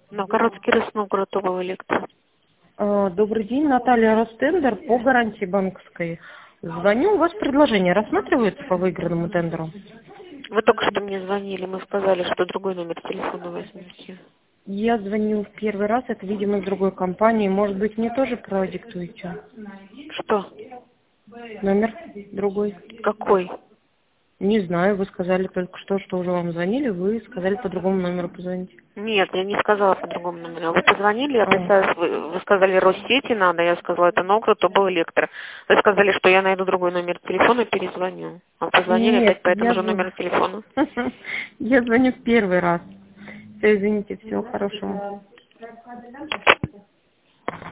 Новгородский Росновгород, ОБО Электро. Добрый день, Наталья Ростендер по гарантии банковской. Звоню, у вас предложение рассматривается по выигранному тендеру? Вы только что мне звонили, мы сказали, что другой номер телефона возьмете. Я звоню в первый раз, это, видимо, из другой компании. Может быть, мне тоже продиктуете? Что? Номер другой? Какой? Не знаю, вы сказали только что уже вам звонили, вы сказали по другому номеру позвонить. Нет, я не сказала по другому номеру. Вы позвонили, я А, представилась, вы сказали, Россети надо, я сказала, это Новгород, ОБО Электро. Вы сказали, что я найду другой номер телефона и перезвоню. А позвонили нет, опять по этому же номеру телефона. я звоню в первый раз. Все, извините, всего хорошего.